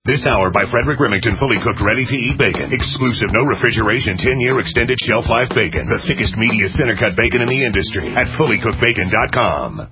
This hour by Frederick Remington, fully cooked, ready-to-eat bacon. Exclusive, no refrigeration, 10-year extended shelf life bacon. The thickest, meatiest center-cut bacon in the industry at fullycookedbacon.com.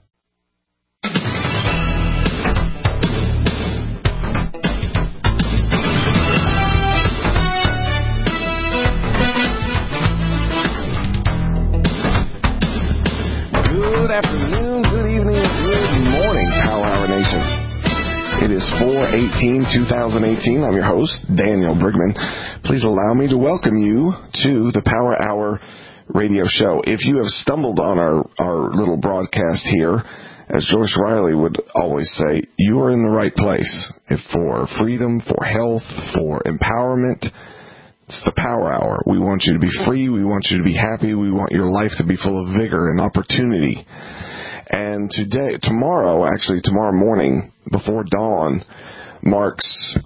Good afternoon, good evening, good morning, Power Hour Nation. It is 4/18/2018. I'm your host, Daniel Brigman. Please allow me to welcome you to the Power Hour radio show. If you have stumbled on our little broadcast here, as Joyce Riley would always say, you are in the right place. If for freedom, for health, for empowerment, it's the Power Hour. We want you to be free. We want you to be happy. We want your life to be full of vigor and opportunity. And tomorrow morning, before dawn, marks,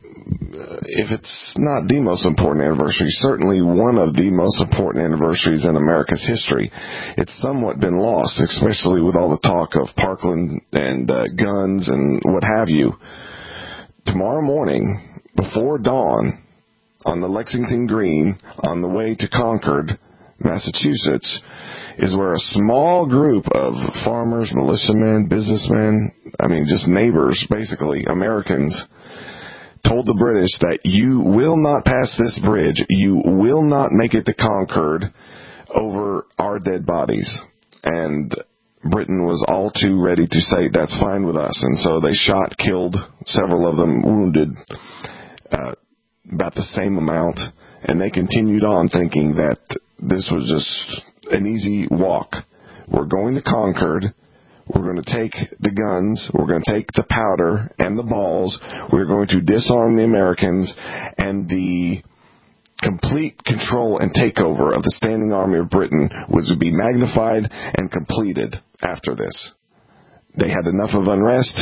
if it's not the most important anniversary, certainly one of the most important anniversaries in America's history. It's somewhat been lost, especially with all the talk of Parkland and guns and what have you. Tomorrow morning, before dawn, on the Lexington Green, on the way to Concord, Massachusetts, is where a small group of farmers, militiamen, businessmen, just neighbors, basically, Americans, told the British that you will not pass this bridge, you will not make it to Concord over our dead bodies. And Britain was all too ready to say, that's fine with us. And so they shot, killed, several of them wounded, about the same amount, and they continued on thinking that this was just an easy walk. We're going to Concord. We're going to take the guns. We're going to take the powder and the balls. We're going to disarm the Americans, and the complete control and takeover of the standing army of Britain was to be magnified and completed after this. They had enough of unrest,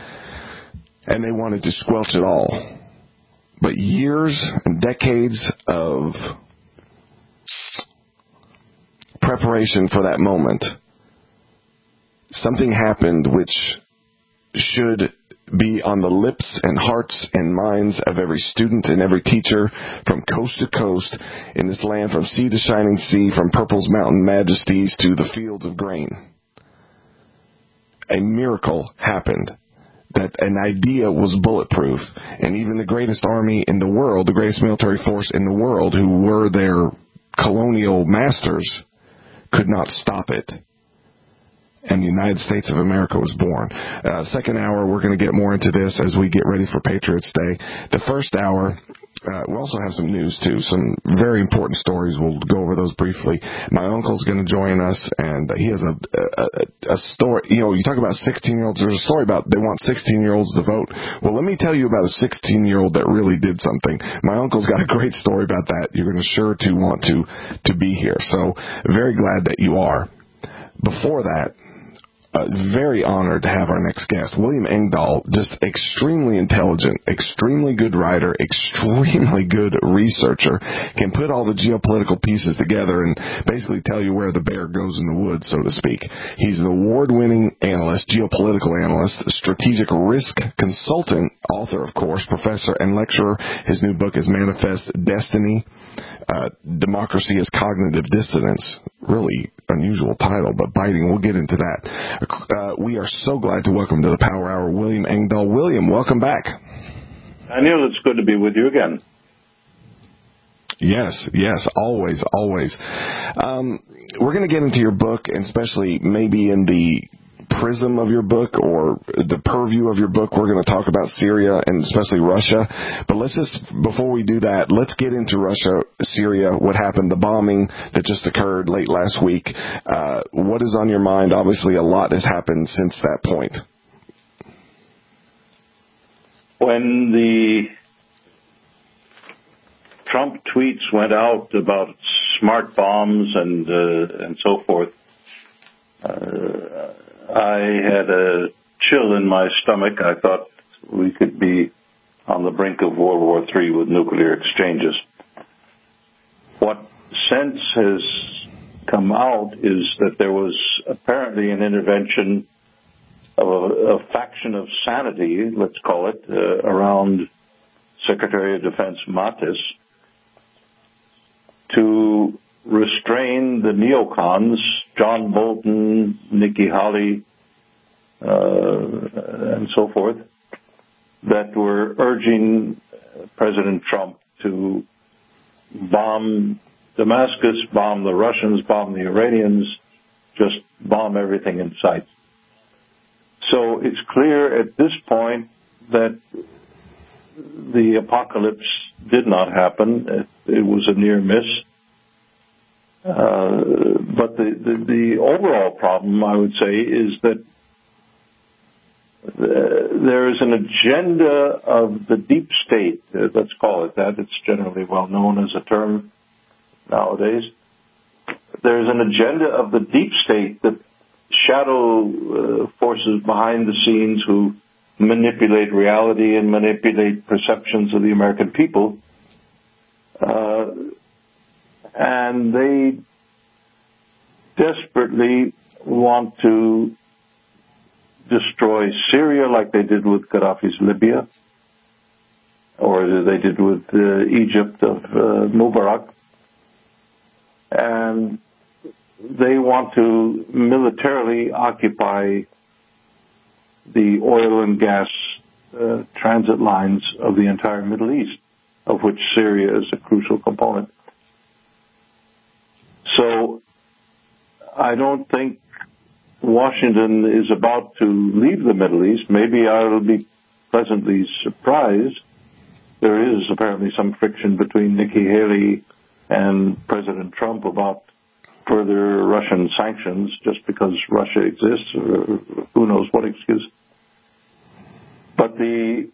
and they wanted to squelch it all. But years and decades of preparation for that moment, something happened which should be on the lips and hearts and minds of every student and every teacher from coast to coast in this land, from sea to shining sea, from purple's mountain majesties to the fields of grain. A miracle happened. That an idea was bulletproof, and even the greatest army in the world, the greatest military force in the world, who were their colonial masters, could not stop it. And the United States of America was born. Second hour, we're going to get more into this as we get ready for Patriots Day. The first hour, we also have some news, too, some very important stories. We'll go over those briefly. My uncle's going to join us, and he has a story. You know, you talk about 16-year-olds. There's a story about they want 16-year-olds to vote. Well, let me tell you about a 16-year-old that really did something. My uncle's got a great story about that. You're going to sure to want to be here. So very glad that you are. Before that, very honored to have our next guest, William Engdahl, just extremely intelligent, extremely good writer, extremely good researcher, can put all the geopolitical pieces together and basically tell you where the bear goes in the woods, so to speak. He's an award-winning analyst, geopolitical analyst, strategic risk consultant, author, of course, professor and lecturer. His new book is Manifest Destiny. Democracy is Cognitive Dissonance. Really unusual title, but biting. We'll get into that. We are so glad to welcome to the Power Hour William Engdahl. William, welcome back. Daniel, it's good to be with you again. Yes, always. We're going to get into your book, and especially maybe in the prism of your book or the purview of your book. We're going to talk about Syria and especially Russia. But before we do that, let's get into Russia, Syria, what happened, the bombing that just occurred late last week. What is on your mind? Obviously, a lot has happened since that point. When the Trump tweets went out about smart bombs and so forth, I had a chill in my stomach. I thought we could be on the brink of World War III with nuclear exchanges. What since has come out is that there was apparently an intervention of a faction of sanity, let's call it, around Secretary of Defense Mattis to restrain the neocons, John Bolton, Nikki Haley, and so forth, that were urging President Trump to bomb Damascus, bomb the Russians, bomb the Iranians, just bomb everything in sight. So it's clear at this point that the apocalypse did not happen. It was a near miss. But the overall problem, I would say, is that there is an agenda of the deep state, let's call it that. It's generally well known as a term nowadays. There's an agenda of the deep state, that shadow forces behind the scenes who manipulate reality and manipulate perceptions of the American people. And they desperately want to destroy Syria like they did with Gaddafi's Libya, or they did with Egypt of Mubarak. And they want to militarily occupy the oil and gas transit lines of the entire Middle East, of which Syria is a crucial component. So I don't think Washington is about to leave the Middle East. Maybe I'll be pleasantly surprised. There is apparently some friction between Nikki Haley and President Trump about further Russian sanctions just because Russia exists, or who knows what excuse. But the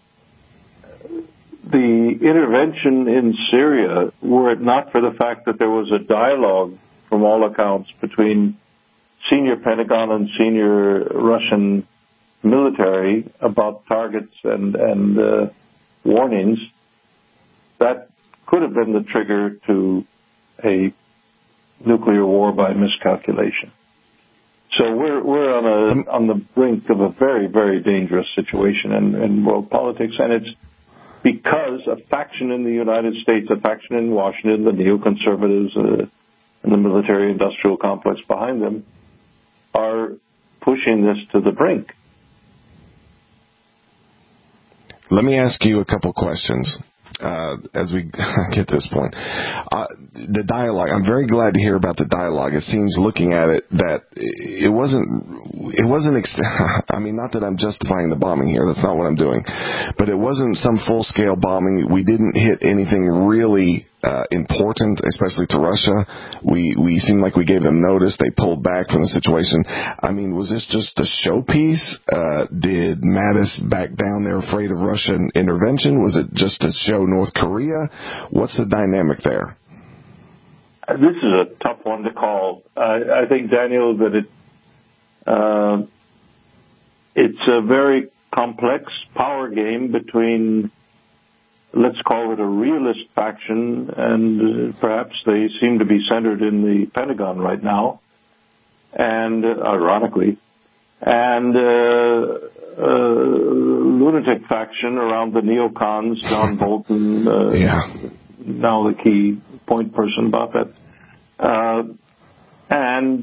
intervention in Syria, were it not for the fact that there was a dialogue from all accounts between senior Pentagon and senior Russian military about targets and warnings, that could have been the trigger to a nuclear war by miscalculation. So we're on the brink of a very, very dangerous situation in world politics, and it's because a faction in the United States, a faction in Washington, the neoconservatives and the military-industrial complex behind them, are pushing this to the brink. Let me ask you a couple questions as we get to this point. The dialogue, I'm very glad to hear about the dialogue. It seems, looking at it, that it wasn't, I mean, not that I'm justifying the bombing here, that's not what I'm doing, but it wasn't some full-scale bombing. We didn't hit anything really important, especially to Russia. We seemed like we gave them notice. They pulled back from the situation. I mean, was this just a showpiece? Did Mattis back down there afraid of Russian intervention? Was it just to show North Korea? What's the dynamic there? This is a tough one to call. I think, Daniel, that it's a very complex power game between, let's call it, a realist faction, and perhaps they seem to be centered in the Pentagon right now, and ironically, and lunatic faction around the neocons, John Bolton, now the key point person about that. And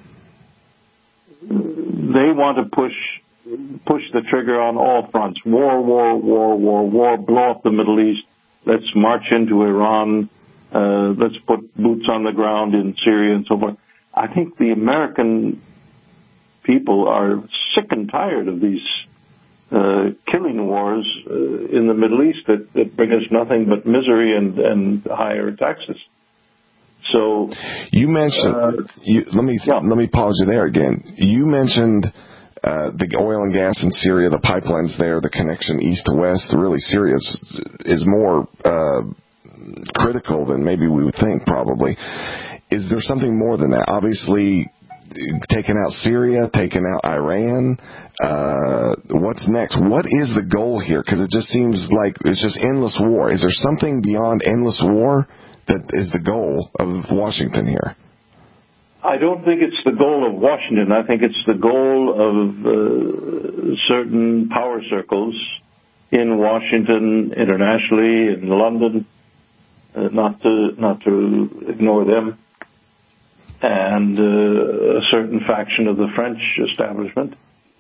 they want to push the trigger on all fronts. War, blow up the Middle East. Let's march into Iran. Let's put boots on the ground in Syria and so forth. I think the American people are sick and tired of these killing wars in the Middle East that bring us nothing but misery and higher taxes. So you mentioned. Let me pause you there again. You mentioned the oil and gas in Syria, the pipelines there, the connection east to west. Really, Syria is more critical than maybe we would think. Probably, is there something more than that? Obviously, taking out Syria, taking out Iran. What's next? What is the goal here? Because it just seems like it's just endless war. Is there something beyond endless war that is the goal of Washington here? I don't think it's the goal of Washington. I think it's the goal of certain power circles in Washington, internationally, in London, not to ignore them, and a certain faction of the French establishment.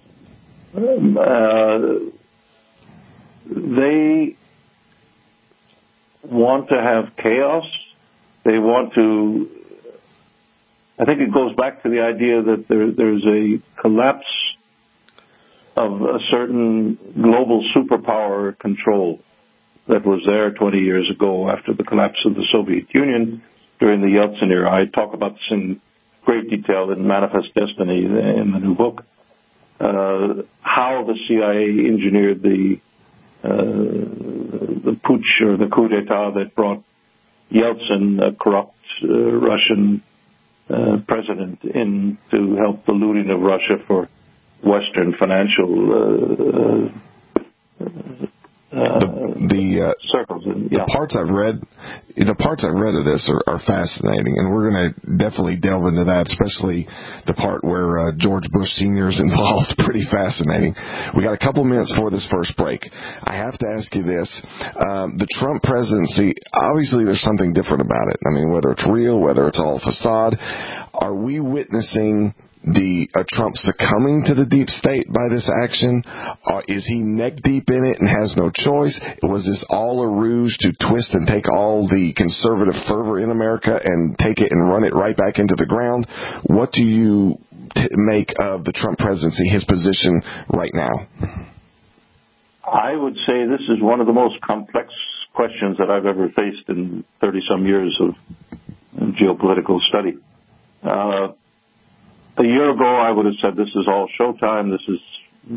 They want to have chaos. They want to. I think it goes back to the idea that there's a collapse of a certain global superpower control that was there 20 years ago after the collapse of the Soviet Union during the Yeltsin era. I talk about this in great detail in Manifest Destiny in the new book, how the CIA engineered the putsch or the coup d'etat that brought Yeltsin, a corrupt Russian president, in to help the looting of Russia for Western financial circles. The parts I've read of this are fascinating, and we're going to definitely delve into that, especially the part where George Bush Sr. is involved. Pretty fascinating. We got a couple minutes for this first break. I have to ask you this. The Trump presidency, obviously there's something different about it. I mean, whether it's real, whether it's all facade, are we witnessing Trump succumbing to the deep state by this action? Is he neck deep in it and has no choice? Was this all a ruse to twist and take all the conservative fervor in America and take it and run it right back into the ground? What do you make of the Trump presidency, his position right now? I would say this is one of the most complex questions that I've ever faced in 30-some years of geopolitical study. A year ago, I would have said this is all showtime. This is,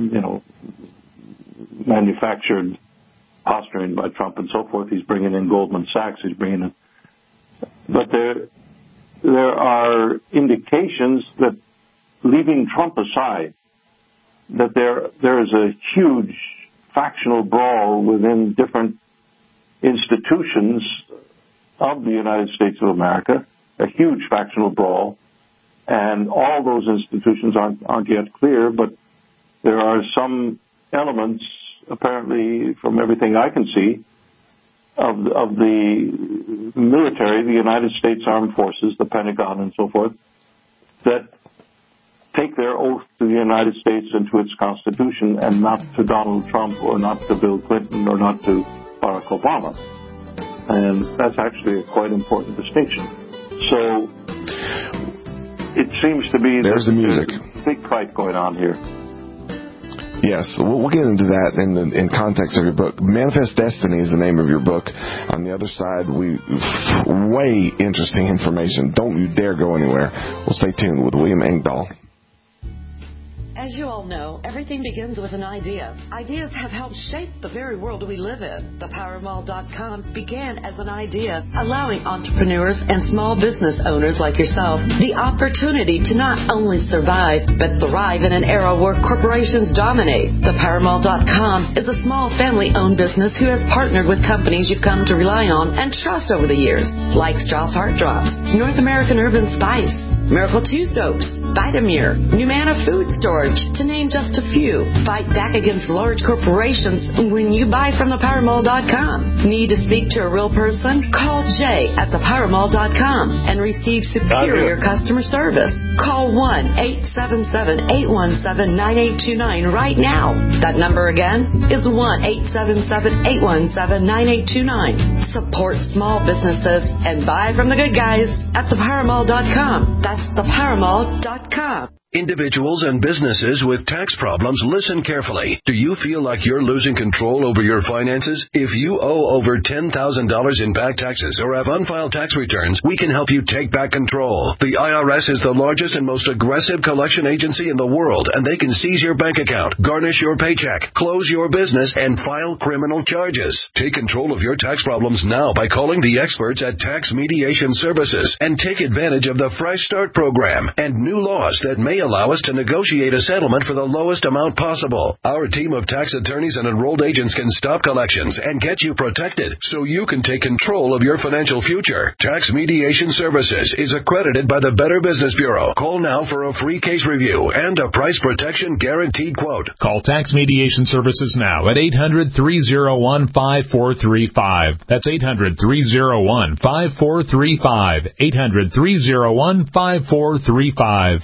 manufactured posturing by Trump and so forth. He's bringing in Goldman Sachs. He's bringing in, but there are indications that, leaving Trump aside, that there is a huge factional brawl within different institutions of the United States of America. A huge factional brawl. And all those institutions aren't yet clear, but there are some elements, apparently, from everything I can see, of the military, the United States Armed Forces, the Pentagon and so forth, that take their oath to the United States and to its Constitution, and not to Donald Trump or not to Bill Clinton or not to Barack Obama. And that's actually a quite important distinction. So it seems to be there's a big fight going on here. Yes, we'll get into that in context of your book. Manifest Destiny is the name of your book. On the other side, way interesting information. Don't you dare go anywhere. We'll stay tuned with William Engdahl. As you all know, everything begins with an idea. Ideas have helped shape the very world we live in. ThePowerMall.com began as an idea, allowing entrepreneurs and small business owners like yourself the opportunity to not only survive, but thrive in an era where corporations dominate. ThePowerMall.com is a small family-owned business who has partnered with companies you've come to rely on and trust over the years, like Strauss Heart Drops, North American Urban Spice, Miracle 2 Soaps, Vitamir, Numana Food Storage, to name just a few. Fight back against large corporations when you buy from ThePowerMall.com. Need to speak to a real person? Call Jay at ThePowerMall.com and receive superior customer service. Call 1-877-817-9829 right now. That number again is 1-877-817-9829. Support small businesses and buy from the good guys at ThePowerMall.com. That's ThePowerMall.com. Individuals and businesses with tax problems, listen carefully. Do you feel like you're losing control over your finances? If you owe over $10,000 in back taxes or have unfiled tax returns, we can help you take back control. The IRS is the largest and most aggressive collection agency in the world, and they can seize your bank account, garnish your paycheck, close your business, and file criminal charges. Take control of your tax problems now by calling the experts at Tax Mediation Services and take advantage of the Fresh Start program and new laws that may allow us to negotiate a settlement for the lowest amount possible. Our team of tax attorneys and enrolled agents can stop collections and get you protected so you can take control of your financial future. Tax Mediation Services is accredited by the Better Business Bureau. Call now for a free case review and a price protection guaranteed quote. Call Tax Mediation Services now at 800-301-5435. That's 800-301-5435. 800-301-5435.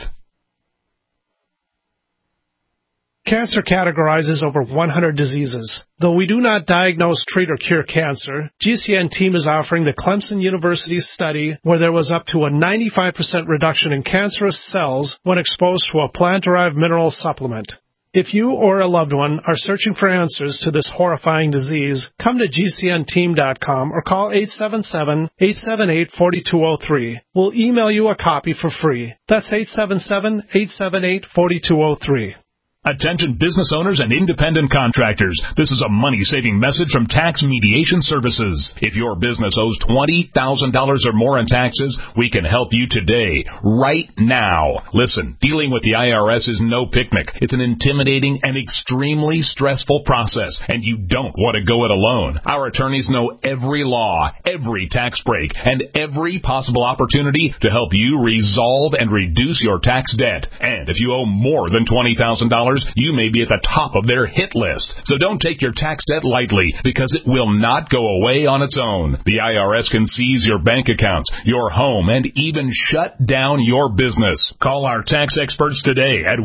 Cancer categorizes over 100 diseases. Though we do not diagnose, treat, or cure cancer, GCN team is offering the Clemson University study where there was up to a 95% reduction in cancerous cells when exposed to a plant-derived mineral supplement. If you or a loved one are searching for answers to this horrifying disease, come to GCNteam.com or call 877-878-4203. We'll email you a copy for free. That's 877-878-4203. Attention business owners and independent contractors. This is a money-saving message from Tax Mediation Services. If your business owes $20,000 or more in taxes, we can help you today, right now. Listen, dealing with the IRS is no picnic. It's an intimidating and extremely stressful process, and you don't want to go it alone. Our attorneys know every law, every tax break, and every possible opportunity to help you resolve and reduce your tax debt. And if you owe more than $20,000, you may be at the top of their hit list. So don't take your tax debt lightly, because it will not go away on its own. The IRS can seize your bank accounts, your home, and even shut down your business. Call our tax experts today at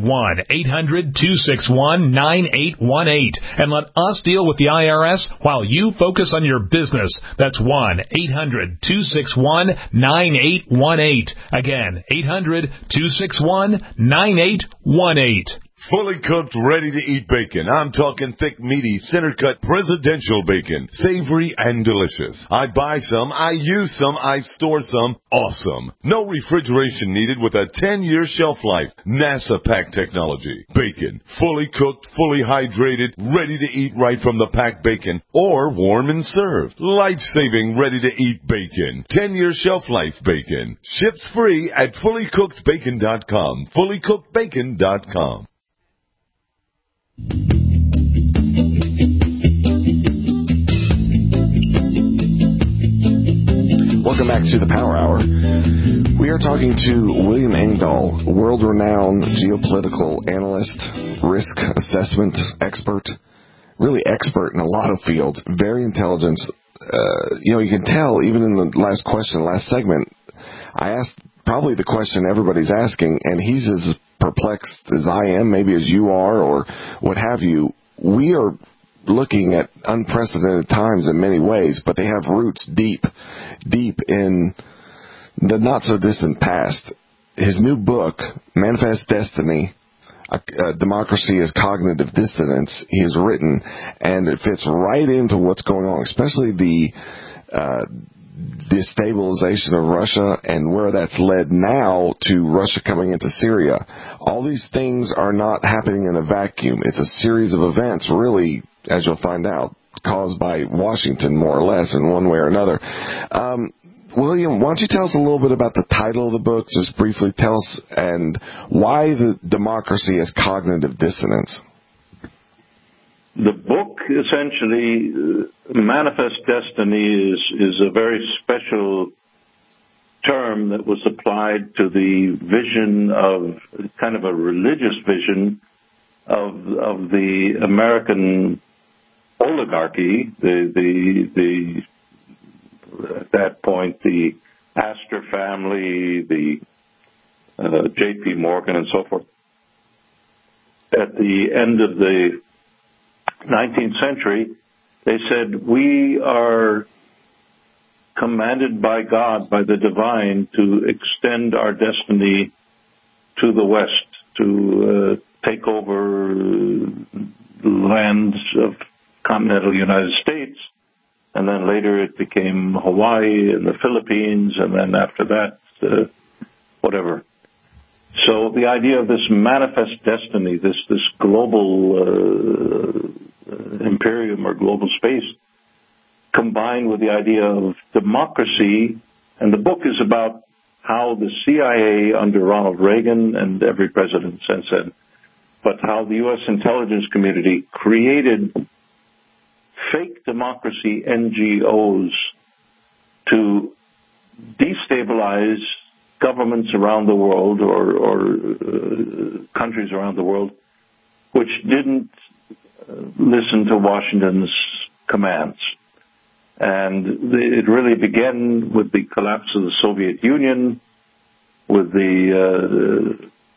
1-800-261-9818 and let us deal with the IRS while you focus on your business. That's 1-800-261-9818. Again, 800-261-9818. Fully cooked, ready-to-eat bacon. I'm talking thick, meaty, center-cut presidential bacon. Savory and delicious. I buy some, I use some, I store some. Awesome. No refrigeration needed with a 10-year shelf life. NASA pack technology. Bacon. Fully cooked, fully hydrated, ready to eat right from the packed bacon. Or warm and served. Life-saving, ready-to-eat bacon. 10-year shelf life bacon. Ships free at fullycookedbacon.com. fullycookedbacon.com. Welcome back to the Power Hour. We are talking to William Engdahl, world-renowned geopolitical analyst, risk assessment expert, really expert in a lot of fields, very intelligent. You can tell even in the last segment, I asked probably the question everybody's asking, and he's as perplexed as I am, maybe as you are, or what have you. We are looking at unprecedented times in many ways, but they have roots deep in the not-so-distant past. His new book, Manifest Destiny, Democracy as Cognitive Dissonance, he has written, and it fits right into what's going on, especially the destabilization of Russia and where that's led now to Russia coming into Syria. All these things are not happening in a vacuum. It's a series of events, really, as you'll find out, caused by Washington, more or less, in one way or another. William, why don't you tell us a little bit about the title of the book? Just briefly tell us, and why the democracy as cognitive dissonance. The book, essentially, Manifest Destiny, is a very special term that was applied to the vision of kind of a religious vision of the American oligarchy, the at that point the Astor family, the J.P. Morgan, and so forth. At the end of the 19th century, they said, we are commanded by God, by the divine, to extend our destiny to the West, to take over lands of continental United States, and then later it became Hawaii and the Philippines, and then after that, whatever. So the idea of this manifest destiny, this global imperium or global space, combined with the idea of democracy, and the book is about how the CIA under Ronald Reagan and every president since then, but how the U.S. intelligence community created fake democracy NGOs to destabilize governments around the world or countries around the world which didn't listen to Washington's commands. And it really began with the collapse of the Soviet Union, with the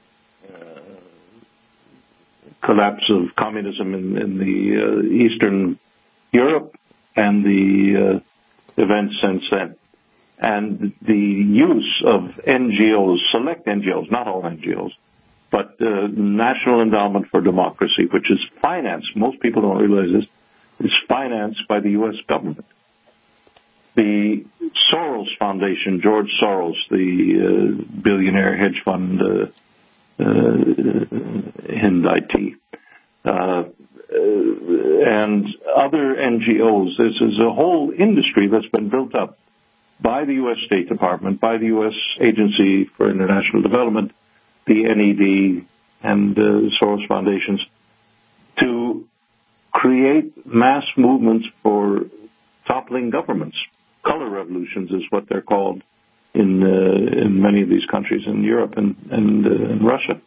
collapse of communism in the Eastern Europe, and the events since then. And the use of NGOs, select NGOs, not all NGOs, but National Endowment for Democracy, which is financed, most people don't realize this, is financed by the U.S. government. The Soros Foundation, George Soros, the billionaire hedge fund Hind-IT, and other NGOs. This is a whole industry that's been built up by the U.S. State Department, by the U.S. Agency for International Development, the NED, and Soros Foundations, to create mass movements for toppling governments. Color revolutions is what they're called in many of these countries in Europe and in Russia.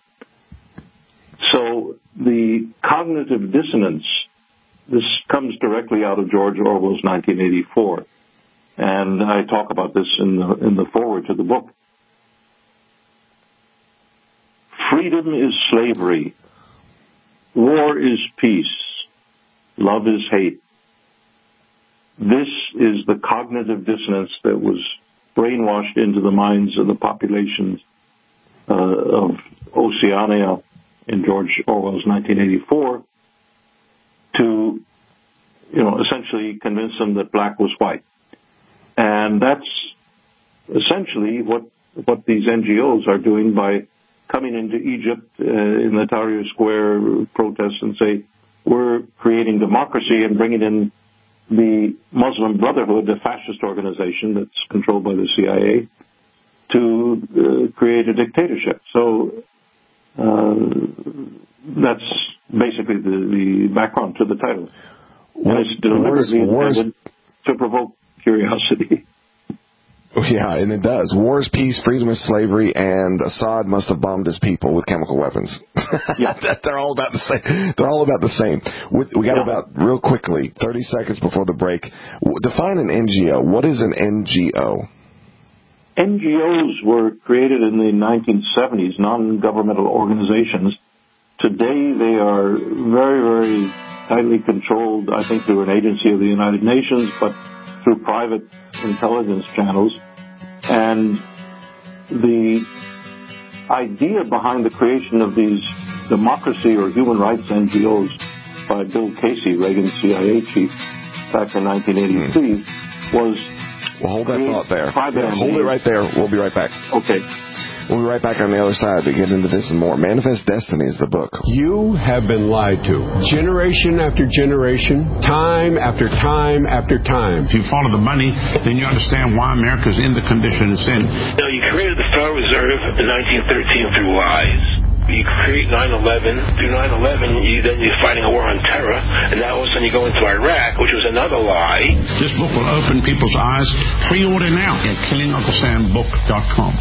So the cognitive dissonance, this comes directly out of George Orwell's 1984, and I talk about this in the foreword to the book. Freedom is slavery. War is peace. Love is hate. This is the cognitive dissonance that was brainwashed into the minds of the populations of Oceania in George Orwell's 1984 to, essentially convince them that black was white. And that's essentially what these NGOs are doing by coming into Egypt in the Tahrir Square protests and say, we're creating democracy and bringing in the Muslim Brotherhood, a fascist organization that's controlled by the CIA, to create a dictatorship. So that's basically the background to the title. And it's deliberately intended to provoke curiosity. Yeah, and it does. War is peace, freedom is slavery, and Assad must have bombed his people with chemical weapons. Yeah. They're all about the same. They're all about the same. We got about, real quickly, 30 seconds before the break. Define an NGO. What is an NGO? NGOs were created in the 1970s, non-governmental organizations. Today they are very, very tightly controlled, I think, through an agency of the United Nations, but through private intelligence channels. And the idea behind the creation of these democracy or human rights NGOs by Bill Casey, Reagan's CIA chief, back in 1983, was... Well, hold that thought there. Yeah, hold it right there. We'll be right back. Okay. We'll be right back on the other side to get into this and more. Manifest Destiny is the book. You have been lied to. Generation after generation, time after time after time. If you follow the money, then you understand why America's in the condition it's in. Now, you created the Federal Reserve in 1913 through lies. You create 9/11. Through 9/11, you're fighting a war on terror, and now all of a sudden you go into Iraq, which was another lie. This book will open people's eyes. Pre-order now at KillingUncleSamBook.com.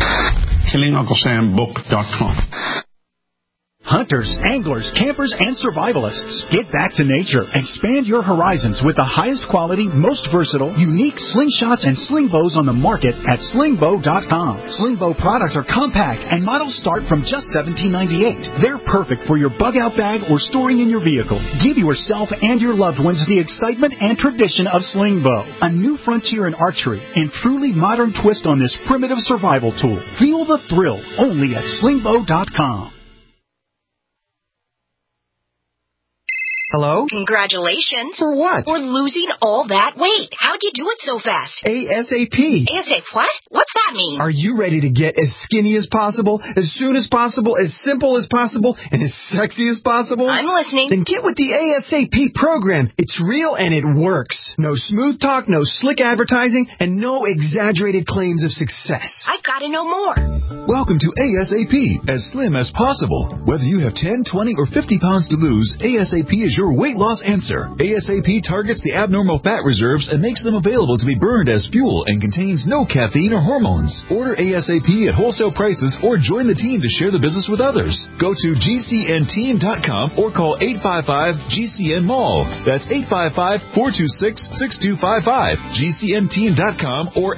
KillingUncleSamBook.com. Hunters, anglers, campers, and survivalists. Get back to nature. Expand your horizons with the highest quality, most versatile, unique slingshots and sling bows on the market at slingbow.com. Slingbow products are compact and models start from just $17.98. They're perfect for your bug-out bag or storing in your vehicle. Give yourself and your loved ones the excitement and tradition of Slingbow, a new frontier in archery and truly modern twist on this primitive survival tool. Feel the thrill only at slingbow.com. Hello? Congratulations. For what? For losing all that weight. How'd you do it so fast? ASAP. ASAP what? What's that mean? Are you ready to get as skinny as possible, as soon as possible, as simple as possible, and as sexy as possible? I'm listening. Then get with the ASAP program. It's real and it works. No smooth talk, no slick advertising, and no exaggerated claims of success. I've got to know more. Welcome to ASAP, as slim as possible. Whether you have 10, 20, or 50 pounds to lose, ASAP is your weight loss answer. ASAP targets the abnormal fat reserves and makes them available to be burned as fuel and contains no caffeine or hormones. Order ASAP at wholesale prices or join the team to share the business with others. Go to GCNteam.com or call 855-GCN-MALL. That's 855-426-6255. GCNteam.com or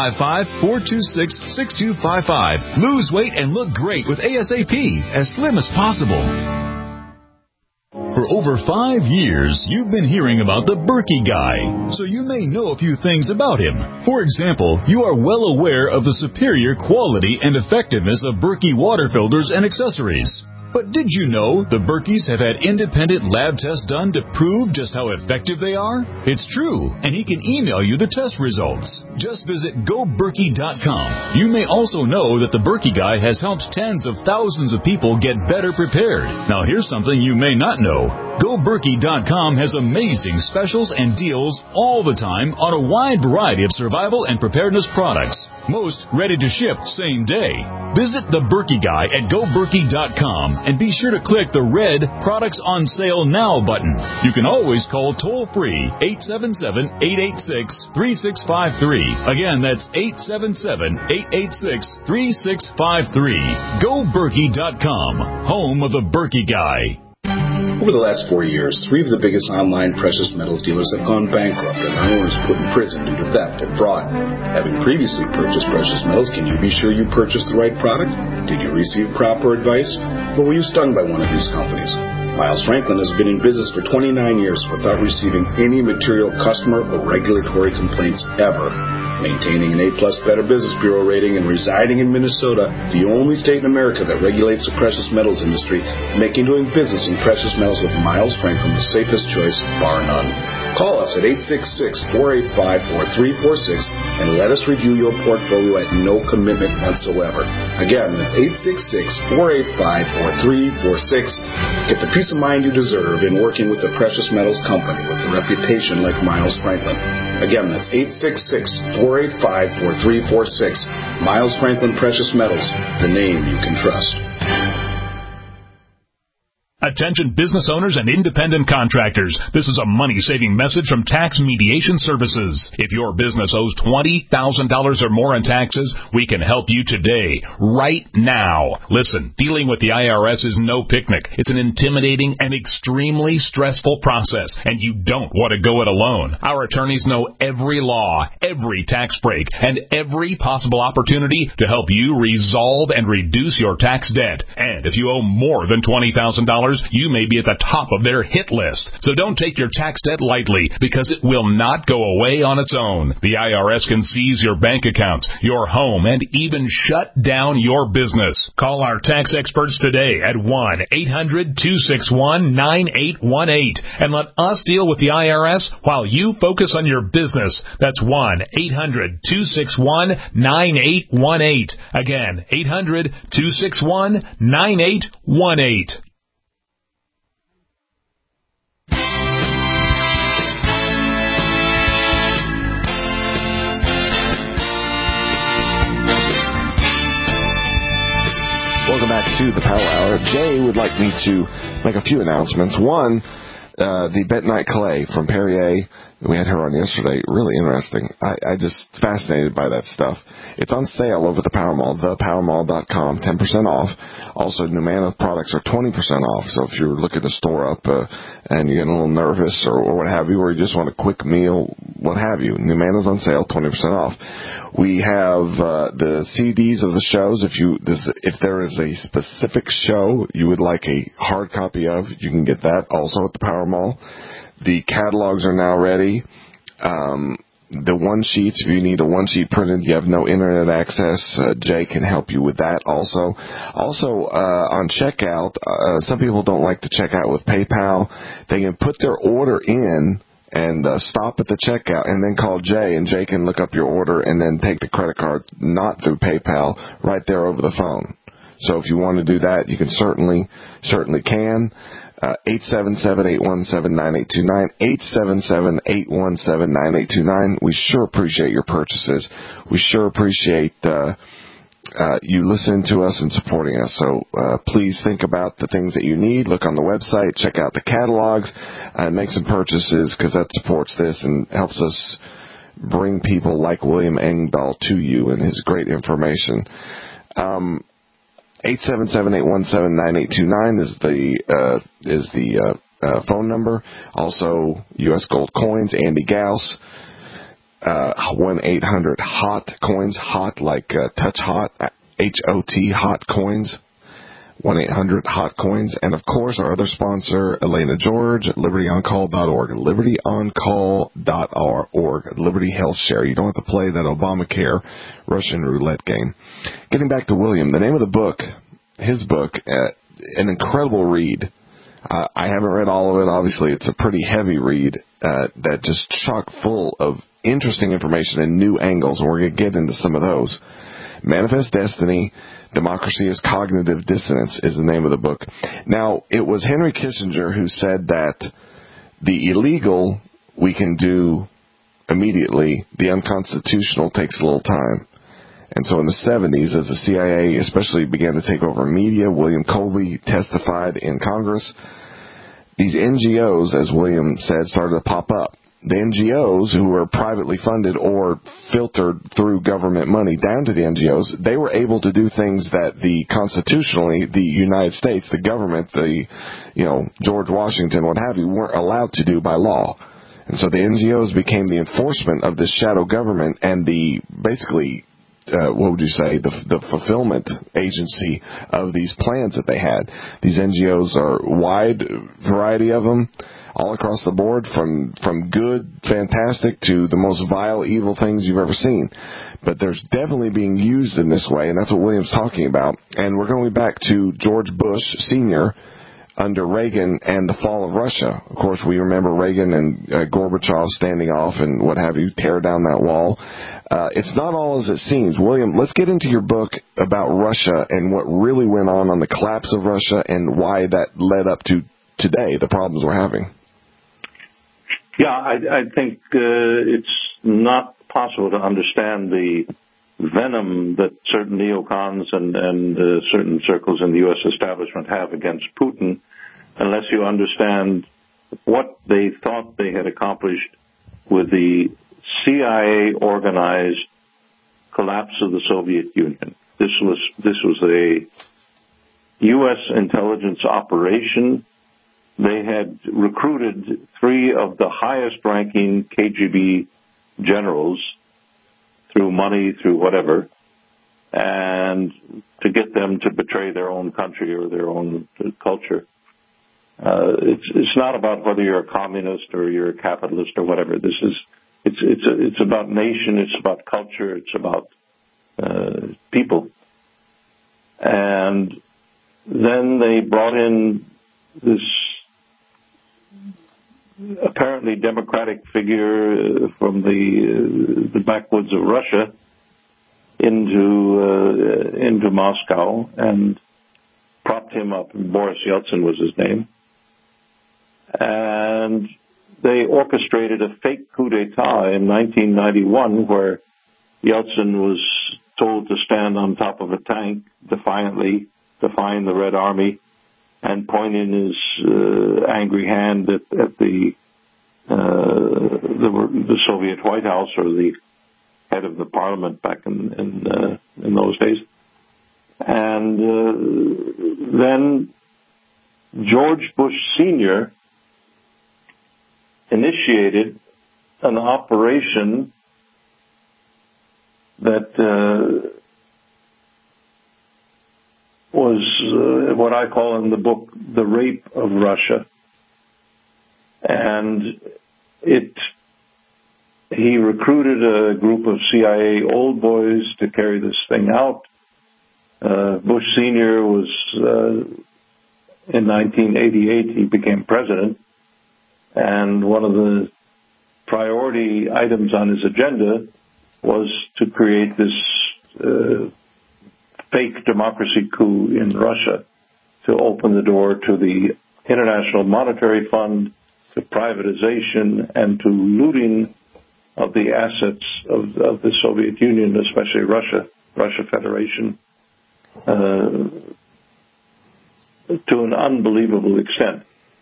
855-426-6255. Lose weight and look great with ASAP, as slim as possible. For over 5 years, you've been hearing about the Berkey Guy, so you may know a few things about him. For example, you are well aware of the superior quality and effectiveness of Berkey water filters and accessories. But did you know the Berkeys have had independent lab tests done to prove just how effective they are? It's true, and he can email you the test results. Just visit GoBerkey.com. You may also know that the Berkey Guy has helped tens of thousands of people get better prepared. Now here's something you may not know. GoBerkey.com has amazing specials and deals all the time on a wide variety of survival and preparedness products. Most ready to ship same day. Visit the Berkey Guy at GoBerkey.com and be sure to click the red Products on Sale Now button. You can always call toll-free 877-886-3653. Again, that's 877-886-3653. GoBerkey.com, home of the Berkey Guy. Over the last 4 years, 3 of the biggest online precious metals dealers have gone bankrupt and their owners put in prison due to theft and fraud. Having previously purchased precious metals, can you be sure you purchased the right product? Did you receive proper advice? Or were you stung by one of these companies? Miles Franklin has been in business for 29 years without receiving any material customer or regulatory complaints ever. Maintaining an A-plus Better Business Bureau rating and residing in Minnesota, the only state in America that regulates the precious metals industry, making doing business in precious metals with Miles Franklin the safest choice, bar none. Call us at 866-485-4346 and let us review your portfolio at no commitment whatsoever. Again, that's 866-485-4346. Get the peace of mind you deserve in working with a precious metals company with a reputation like Miles Franklin. Again, that's 866-485-4346. Miles Franklin Precious Metals, the name you can trust. Attention business owners and independent contractors. This is a money-saving message from Tax Mediation Services. If your business owes $20,000 or more in taxes, we can help you today, right now. Listen, dealing with the IRS is no picnic. It's an intimidating and extremely stressful process, and you don't want to go it alone. Our attorneys know every law, every tax break, and every possible opportunity to help you resolve and reduce your tax debt. And if you owe more than $20,000, you may be at the top of their hit list. So don't take your tax debt lightly, because it will not go away on its own. The IRS can seize your bank accounts, your home, and even shut down your business. Call our tax experts today at 1-800-261-9818 and let us deal with the IRS while you focus on your business. That's 1-800-261-9818. Again, 800-261-9818. Welcome back to the Power Hour. Jay would like me to make a few announcements. One, the bentonite clay from Perrier. We had her on yesterday. Really interesting. I just fascinated by that stuff. It's on sale over at the Power Mall, thepowermall.com, 10% off. Also, Numana products are 20% off. So if you're looking to store up and you're getting a little nervous or what have you, or you just want a quick meal, what have you, Numana's on sale, 20% off. We have the CDs of the shows. If there is a specific show you would like a hard copy of, you can get that also at the Power Mall. The catalogs are now ready. the one-sheets, if you need a one-sheet printed, you have no internet access, Jay can help you with that also. Also, on checkout, some people don't like to check out with PayPal. They can put their order in and stop at the checkout and then call Jay, and Jay can look up your order and then take the credit card, not through PayPal, right there over the phone. So if you want to do that, you can certainly can. 877-817-9829, 877-817-9829. We sure appreciate your purchases. We sure appreciate you listening to us and supporting us. So please think about the things that you need. Look on the website, check out the catalogs, and make some purchases, because that supports this and helps us bring people like William Engdahl to you and his great information. 877-817-9829 is the phone number. Also, U.S. Gold Coins, Andy Gauss, 1-800-HOT-COINS, hot like touch hot, H-O-T, hot coins, 1-800-HOT-COINS. And, of course, our other sponsor, Elena George at LibertyOnCall.org, LibertyOnCall.org, Liberty Health Share. You don't have to play that Obamacare Russian roulette game. Getting back to William, the name of the book, his book, an incredible read. I haven't read all of it. Obviously, it's a pretty heavy read that just chock full of interesting information and new angles, and we're going to get into some of those. Manifest Destiny, Democracy is Cognitive Dissonance is the name of the book. Now, it was Henry Kissinger who said that the illegal we can do immediately, the unconstitutional takes a little time. And so in the 70s, as the CIA especially began to take over media, William Colby testified in Congress, these NGOs, as William said, started to pop up. The NGOs, who were privately funded or filtered through government money down to the NGOs, they were able to do things that constitutionally, the United States, the government, George Washington, what have you, weren't allowed to do by law. And so the NGOs became the enforcement of this shadow government and the the fulfillment agency of these plans that they had. These NGOs are wide variety of them, all across the board, from good, fantastic, to the most vile, evil things you've ever seen. But there's definitely being used in this way, and that's what William's talking about. And we're going back to George Bush Sr., under Reagan and the fall of Russia. Of course, we remember Reagan and Gorbachev standing off and what have you, tear down that wall. It's not all as it seems. William, let's get into your book about Russia and what really went on the collapse of Russia and why that led up to today, the problems we're having. Yeah, I think it's not possible to understand the venom that certain neocons and certain circles in the U.S. establishment have against Putin unless you understand what they thought they had accomplished with the CIA-organized collapse of the Soviet Union. This was a U.S. intelligence operation. They had recruited 3 of the highest-ranking KGB generals through money, through whatever, and to get them to betray their own country or their own culture. It's not about whether you're a communist or you're a capitalist or whatever. It's about nation, it's about culture, it's about people. And then they brought in this apparently democratic figure from the backwoods of Russia into Moscow and propped him up. Boris Yeltsin was his name. And they orchestrated a fake coup d'etat in 1991 where Yeltsin was told to stand on top of a tank defiantly, defying the Red Army, and pointing his angry hand at the Soviet White House, or the head of the parliament back in those days. And then George Bush Sr. initiated an operation that was what I call in the book the rape of Russia. And it he recruited a group of CIA old boys to carry this thing out. Bush Sr. was, in 1988, he became president. And one of the priority items on his agenda was to create this fake democracy coup in Russia to open the door to the International Monetary Fund, to privatization, and to looting of the assets of the Soviet Union, especially Russia Federation, to an unbelievable extent.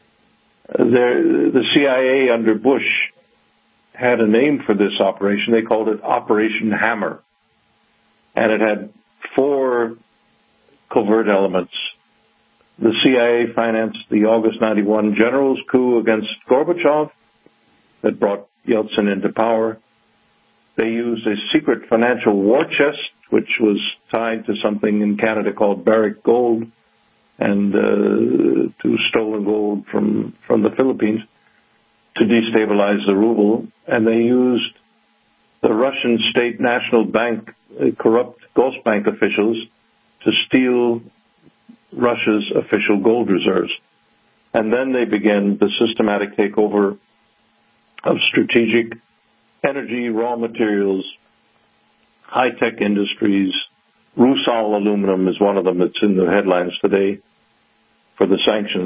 The CIA under Bush had a name for this operation. They called it Operation Hammer. And it had 4 covert elements. The CIA financed the August 91 general's coup against Gorbachev that brought Yeltsin into power. They used a secret financial war chest, which was tied to something in Canada called Barrick Gold, and to stolen gold from the Philippines to destabilize the ruble. And they used the Russian State National Bank, corrupt Ghost Bank officials, to steal Russia's official gold reserves. And then they began the systematic takeover of strategic energy, raw materials, high-tech industries. Rusal aluminum is one of them that's in the headlines today for the sanctions.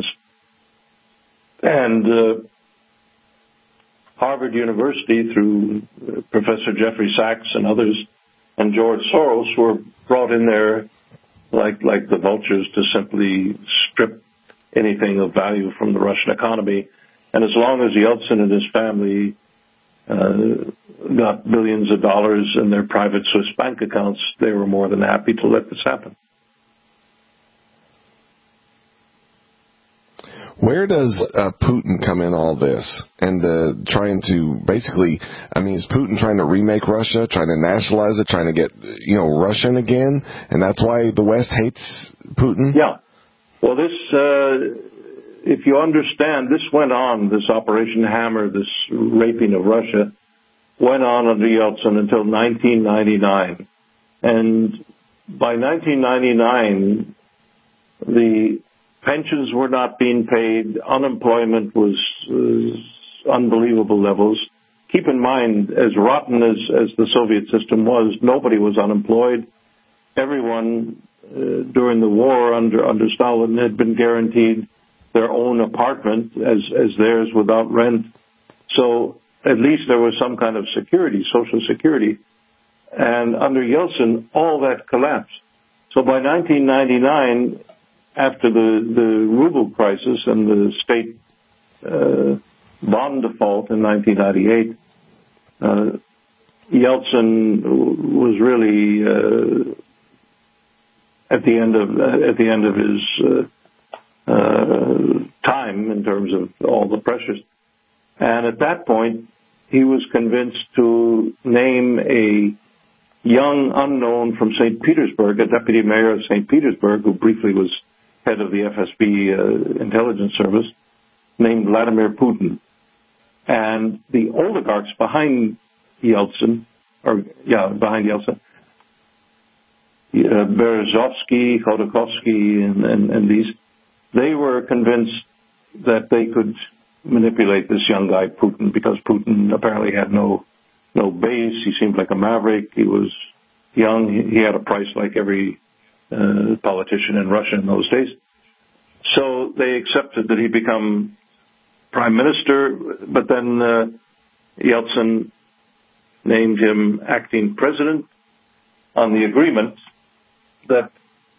And Harvard University, through Professor Jeffrey Sachs and others, and George Soros, were brought in there like the vultures to simply strip anything of value from the Russian economy. And as long as Yeltsin and his family got billions of dollars in their private Swiss bank accounts, they were more than happy to let this happen. Where does Putin come in all this? And trying to basically, is Putin trying to remake Russia, trying to nationalize it, trying to get, Russian again? And that's why the West hates Putin? Yeah. Well, this, if you understand, this went on, this Operation Hammer, this raping of Russia, went on under Yeltsin until 1999. And by 1999, the pensions were not being paid. Unemployment was unbelievable levels. Keep in mind, as rotten as the Soviet system was, nobody was unemployed. Everyone during the war under Stalin had been guaranteed their own apartment as theirs without rent. So at least there was some kind of security, social security. And under Yeltsin, all that collapsed. So by 1999, after the ruble crisis and the state bond default in 1998, Yeltsin was really at the end of his time in terms of all the pressures. And at that point, he was convinced to name a young unknown from St. Petersburg, a deputy mayor of St. Petersburg, who briefly was head of the FSB intelligence service, named Vladimir Putin. And the oligarchs behind Yeltsin, Berezovsky, Khodorkovsky, and these, they were convinced that they could manipulate this young guy, Putin, because Putin apparently had no base. He seemed like a maverick. He was young. He had a price like every politician in Russia in those days. So they accepted that he become prime minister, but then Yeltsin named him acting president on the agreement that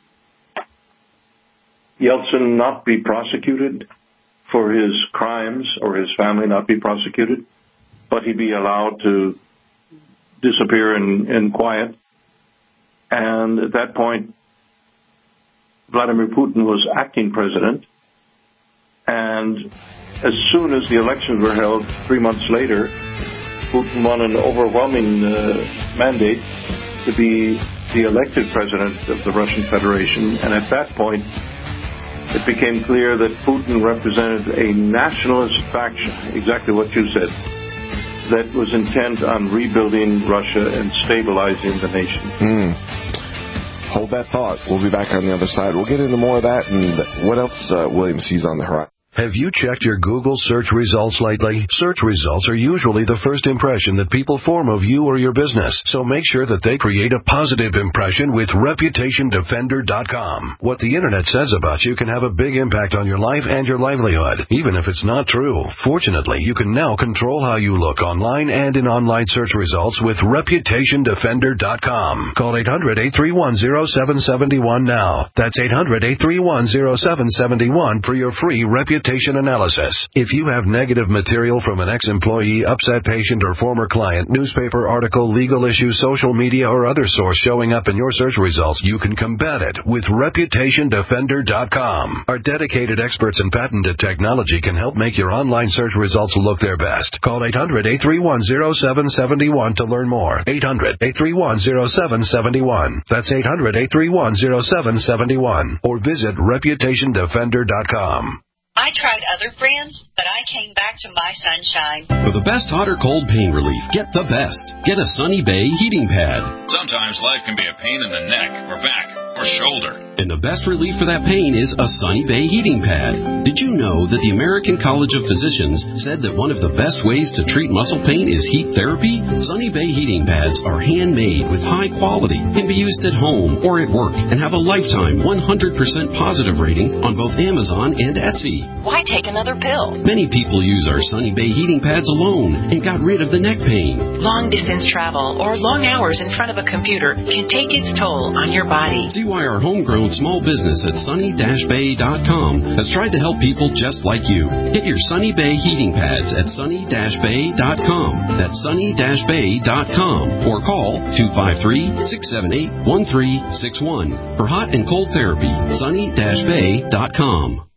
Yeltsin not be prosecuted for his crimes, or his family not be prosecuted, but he be allowed to disappear in quiet. And at that point, Vladimir Putin was acting president, and as soon as the elections were held 3 months later, Putin won an overwhelming mandate to be the elected president of the Russian Federation. And at that point, it became clear that Putin represented a nationalist faction, exactly what you said. that was intent on rebuilding Russia and stabilizing the nation. Hold that thought. We'll be back on the other side. We'll get into more of that and what else William sees on the horizon. Have you checked your Google search results lately? Search results are usually the first impression that people form of you or your business, so make sure that they create a positive impression with ReputationDefender.com. What the Internet says about you can have a big impact on your life and your livelihood, even if it's not true. Fortunately, you can now control how you look online and in online search results with ReputationDefender.com. Call 800-831-0771 now. That's 800-831-0771 for your free reputation analysis. If you have negative material from an ex-employee, upset patient, or former client, newspaper article, legal issue, social media, or other source showing up in your search results, you can combat it with ReputationDefender.com. Our dedicated experts in patented technology can help make your online search results look their best. Call 800-831-0771 to learn more. 800-831-0771. That's 800-831-0771. Or visit ReputationDefender.com. I tried other brands, but I came back to My Sunshine. For the best hot or cold pain relief, get the best. Get a Sunny Bay heating pad. Sometimes life can be a pain in the neck or back or shoulder. And the best relief for that pain is a Sunny Bay heating pad. Did you know that the American College of Physicians said that one of the best ways to treat muscle pain is heat therapy? Sunny Bay heating pads are handmade with high quality, can be used at home or at work, and have a lifetime 100% positive rating on both Amazon and Etsy. Why take another pill? Many people use our Sunny Bay heating pads alone and got rid of the neck pain. Long distance travel or long hours in front of a computer can take its toll on your body. See why our homegrown small business at sunny-bay.com has tried to help people just like you. Get your Sunny Bay heating pads at sunny-bay.com. That's sunny-bay.com. Or call 253-678-1361 for hot and cold therapy. sunny-bay.com.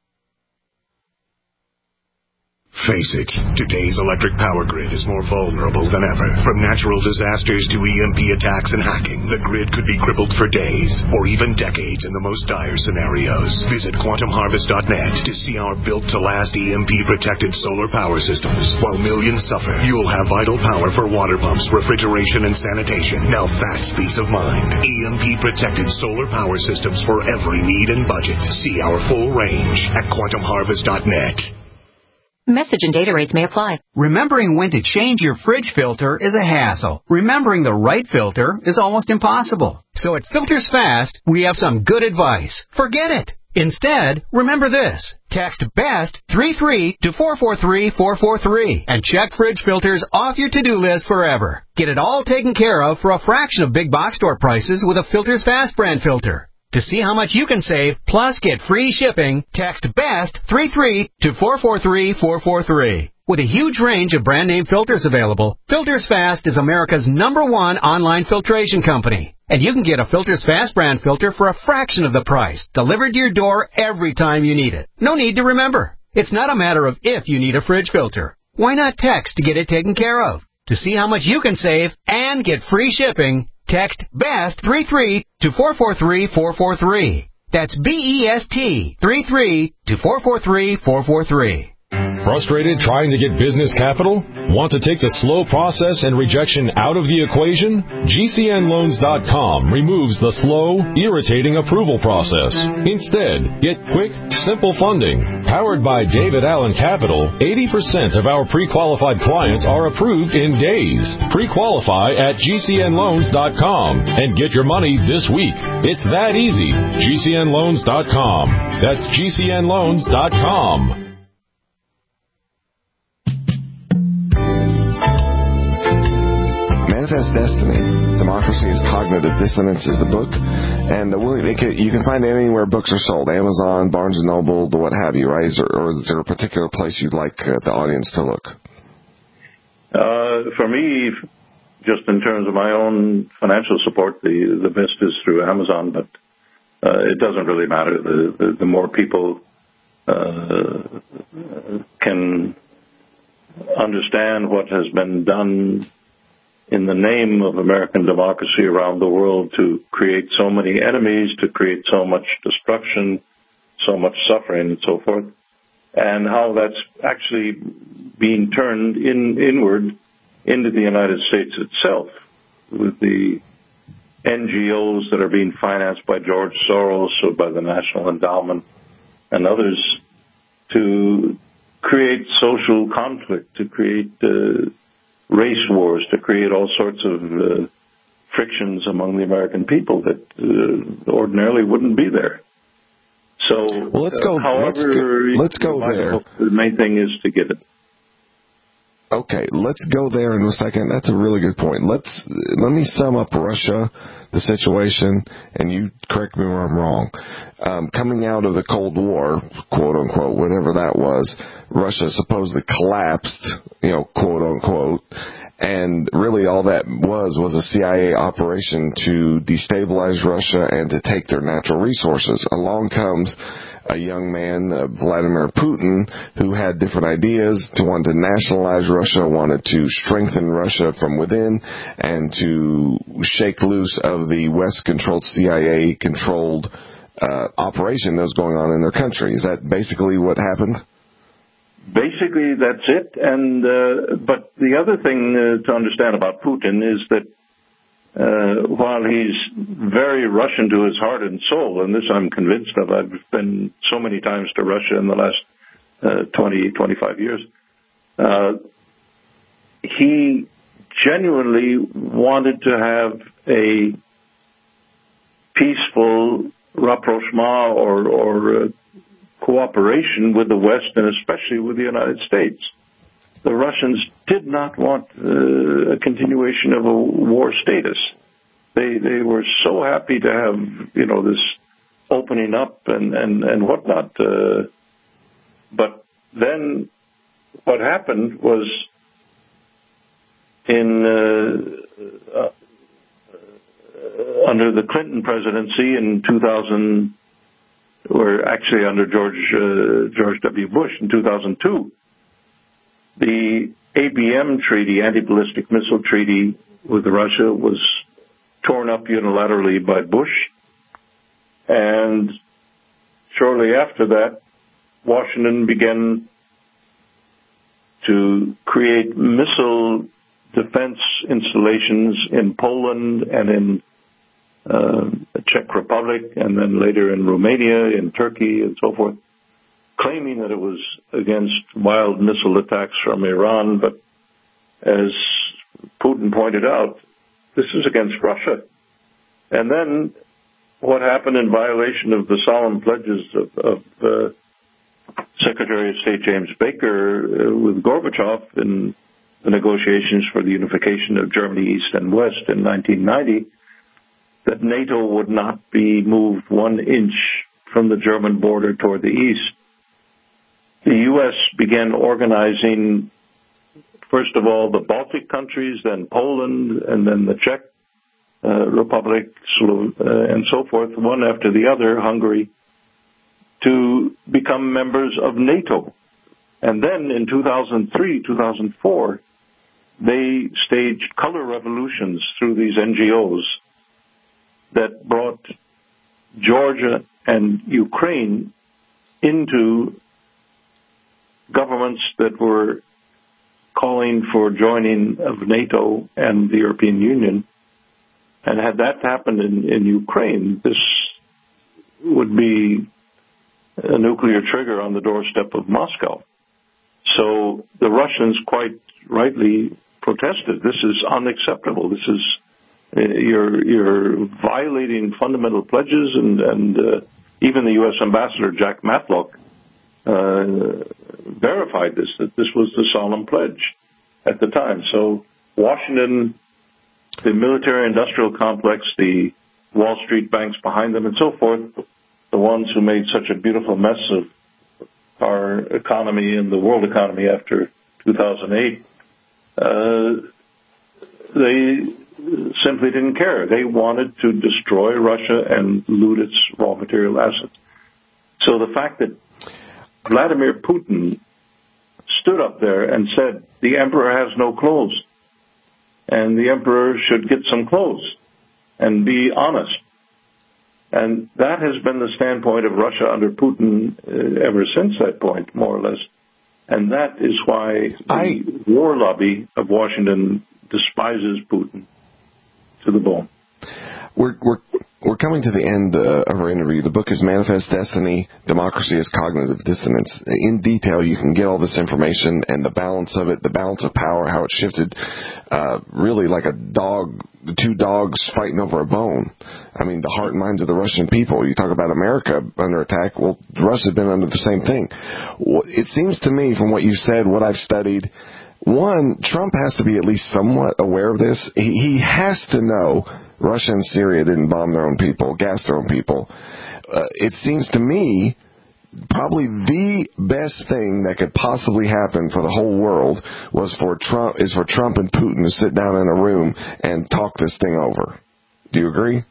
Face it, today's electric power grid is more vulnerable than ever. From natural disasters to EMP attacks and hacking, the grid could be crippled for days or even decades in the most dire scenarios. Visit quantumharvest.net to see our built-to-last EMP-protected solar power systems. While millions suffer, you'll have vital power for water pumps, refrigeration, and sanitation. Now that's peace of mind. EMP-protected solar power systems for every need and budget. See our full range at quantumharvest.net. Message and data rates may apply. Remembering when to change your fridge filter is a hassle. Remembering the right filter is almost impossible. So at Filters Fast, we have some good advice. Forget it. Instead, remember this. Text BEST 33 to 443-443 and check fridge filters off your to-do list forever. Get it all taken care of for a fraction of big box store prices with a Filters Fast brand filter. To see how much you can save, plus get free shipping, text BEST 33 to 443-443. With a huge range of brand name filters available, Filters Fast is America's #1 online filtration company. And you can get a Filters Fast brand filter for a fraction of the price, delivered to your door every time you need it. No need to remember. It's not a matter of if you need a fridge filter. Why not text to get it taken care of? To see how much you can save and get free shipping, text BEST 33 to 443-443. That's BEST 33 to 443-443. Frustrated trying to get business capital? Want to take the slow process and rejection out of the equation? GCNloans.com removes the slow, irritating approval process. Instead, get quick, simple funding. Powered by David Allen Capital, 80% of our pre-qualified clients are approved in days. Pre-qualify at GCNloans.com and get your money this week. It's that easy. GCNloans.com. That's GCNloans.com. Manifest Destiny, Democracy is Cognitive Dissonance is the book, and you can find it anywhere books are sold, Amazon, Barnes & Noble, what have you, right? Or is there a particular place you'd like the audience to look? For me, just in terms of my own financial support, the best is through Amazon, but it doesn't really matter. The more people can understand what has been done in the name of American democracy around the world to create so many enemies, to create so much destruction, so much suffering and so forth, and how that's actually being turned inward into the United States itself, with the NGOs that are being financed by George Soros or by the National Endowment and others, to create social conflict, to create race wars, to create all sorts of frictions among the American people that ordinarily wouldn't be there. So, well, let's go there. The main thing is to get it. Okay, let's go there in a second. That's a really good point. Let me sum up Russia, the situation, and you correct me where I'm wrong. Coming out of the Cold War, quote unquote, whatever that was, Russia supposedly collapsed, quote unquote, and really all that was a CIA operation to destabilize Russia and to take their natural resources. Along comes a young man, Vladimir Putin, who had different ideas, wanted to nationalize Russia, wanted to strengthen Russia from within, and to shake loose of the West-controlled, CIA-controlled operation that was going on in their country. Is that basically what happened? Basically, that's it. And but the other thing to understand about Putin is that while he's very Russian to his heart and soul, and this I'm convinced of, I've been so many times to Russia in the last 25 years, he genuinely wanted to have a peaceful rapprochement or cooperation with the West, and especially with the United States. The Russians did not want a continuation of a war status. They were so happy to have, this opening up and whatnot. But then what happened was under the Clinton presidency in 2000, or actually under George W. Bush in 2002, the ABM treaty, anti-ballistic missile treaty with Russia, was torn up unilaterally by Bush. And shortly after that, Washington began to create missile defense installations in Poland and in the Czech Republic, and then later in Romania, in Turkey, and so forth, claiming that it was against wild missile attacks from Iran. But as Putin pointed out, this is against Russia. And then what happened in violation of the solemn pledges of Secretary of State James Baker with Gorbachev in the negotiations for the unification of Germany East and West in 1990, that NATO would not be moved 1 inch from the German border toward the east. The U.S. began organizing, first of all, the Baltic countries, then Poland, and then the Czech Republic, and so forth, one after the other, Hungary, to become members of NATO. And then in 2003, 2004, they staged color revolutions through these NGOs that brought Georgia and Ukraine into governments that were calling for joining of NATO and the European Union. And had that happened in Ukraine, this would be a nuclear trigger on the doorstep of Moscow. So the Russians quite rightly protested. This is unacceptable. This is you're violating fundamental pledges, and even the U.S. Ambassador Jack Matlock verified this, that this was the solemn pledge at the time. So Washington, the military-industrial complex, the Wall Street banks behind them, and so forth, the ones who made such a beautiful mess of our economy and the world economy after 2008, they simply didn't care. They wanted to destroy Russia and loot its raw material assets. So the fact that Vladimir Putin stood up there and said, the emperor has no clothes, and the emperor should get some clothes and be honest. And that has been the standpoint of Russia under Putin ever since that point, more or less. And that is why the war lobby of Washington despises Putin to the bone. We're coming to the end of our interview. The book is Manifest Destiny, Democracy as Cognitive Dissonance. In detail, you can get all this information and the balance of it, the balance of power, how it shifted really like two dogs fighting over a bone. I mean, the heart and minds of the Russian people. You talk about America under attack. Well, Russia's been under the same thing. It seems to me, from what you said, what I've studied, one, Trump has to be at least somewhat aware of this. He has to know Russia and Syria didn't bomb their own people, gas their own people. It seems to me probably the best thing that could possibly happen for the whole world is for Trump and Putin to sit down in a room and talk this thing over. Do you agree?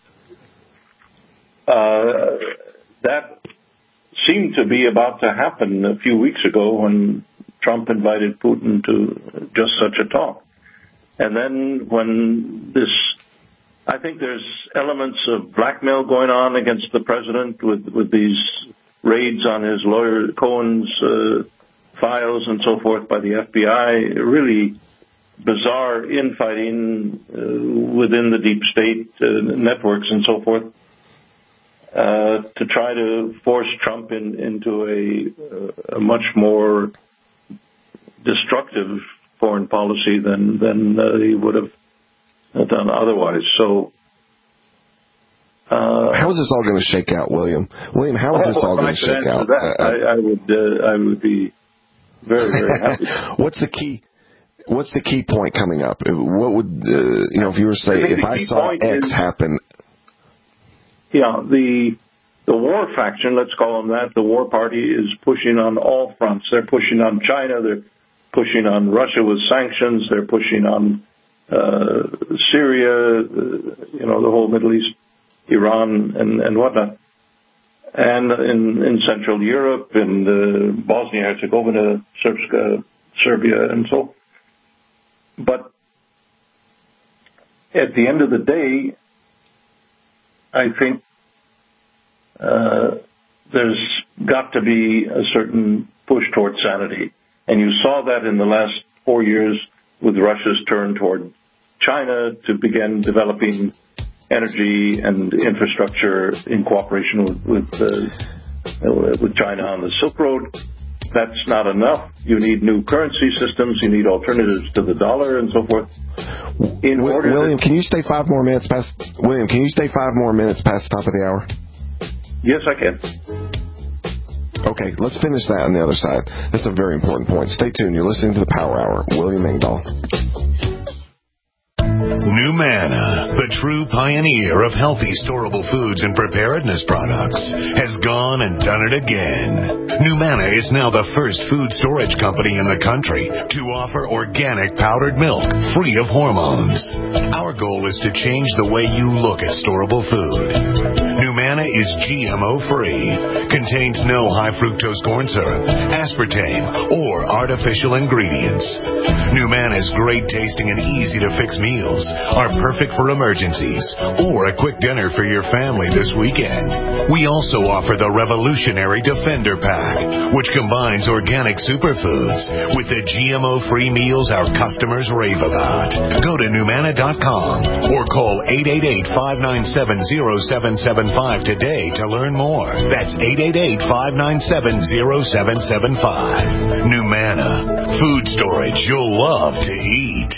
That seemed to be about to happen a few weeks ago when Trump invited Putin to just such a talk. And then when I think there's elements of blackmail going on against the president with these raids on his lawyer Cohen's files and so forth by the FBI, really bizarre infighting within the deep state networks and so forth, to try to force Trump into a much more destructive foreign policy than he would have done otherwise. So, how is this all going to shake out, William? William, how is this all going to shake out? I would be very, very happy. What's the key point coming up? What would if you were to say, if I saw X happen? Yeah, the war faction, let's call them that, the war party, is pushing on all fronts. They're pushing on China. They're pushing on Russia with sanctions. They're pushing on Syria, the whole Middle East, Iran, and whatnot. And in Central Europe, in Bosnia-Herzegovina, Serbia, and so. But at the end of the day, I think there's got to be a certain push toward sanity. And you saw that in the last 4 years with Russia's turn toward China to begin developing energy and infrastructure in cooperation with China on the Silk Road. That's not enough. You need new currency systems. You need alternatives to the dollar and so forth. William, can you stay 5 more minutes past? William, can you stay 5 more minutes past the top of the hour? Yes, I can. Okay, let's finish that on the other side. That's a very important point. Stay tuned. You're listening to the Power Hour. William Engdahl. NuManna, the true pioneer of healthy storable foods and preparedness products, has gone and done it again. NuManna is now the first food storage company in the country to offer organic powdered milk free of hormones. Our goal is to change the way you look at storable food. NuManna is GMO-free, contains no high fructose corn syrup, aspartame, or artificial ingredients. NuManna's great tasting and easy to fix meals are perfect for emergencies or a quick dinner for your family this weekend. We also offer the revolutionary Defender Pack, which combines organic superfoods with the GMO-free meals our customers rave about. Go to NuManna.com or call 888-597-0775 today to learn more. That's 888-597-0775. NuManna, food storage you'll love to eat.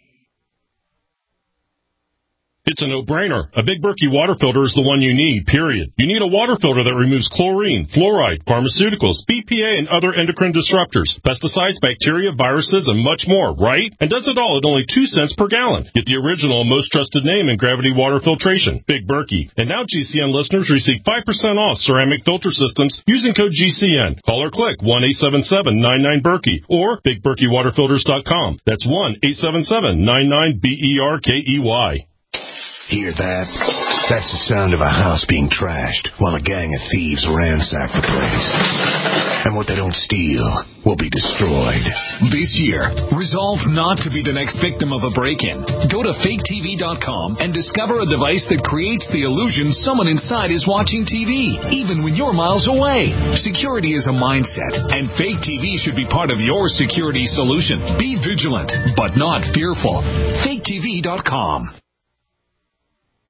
It's a no-brainer. A Big Berkey water filter is the one you need, period. You need a water filter that removes chlorine, fluoride, pharmaceuticals, BPA, and other endocrine disruptors, pesticides, bacteria, viruses, and much more, right? And does it all at only 2 cents per gallon. Get the original and most trusted name in gravity water filtration, Big Berkey. And now GCN listeners receive 5% off ceramic filter systems using code GCN. Call or click 1-877-99-BERKEY or BigBerkeyWaterFilters.com. That's 1-877-99-BERKEY. Hear that? That's the sound of a house being trashed while a gang of thieves ransack the place. And what they don't steal will be destroyed. This year, resolve not to be the next victim of a break-in. Go to faketv.com and discover a device that creates the illusion someone inside is watching TV, even when you're miles away. Security is a mindset, and Fake TV should be part of your security solution. Be vigilant, but not fearful. faketv.com.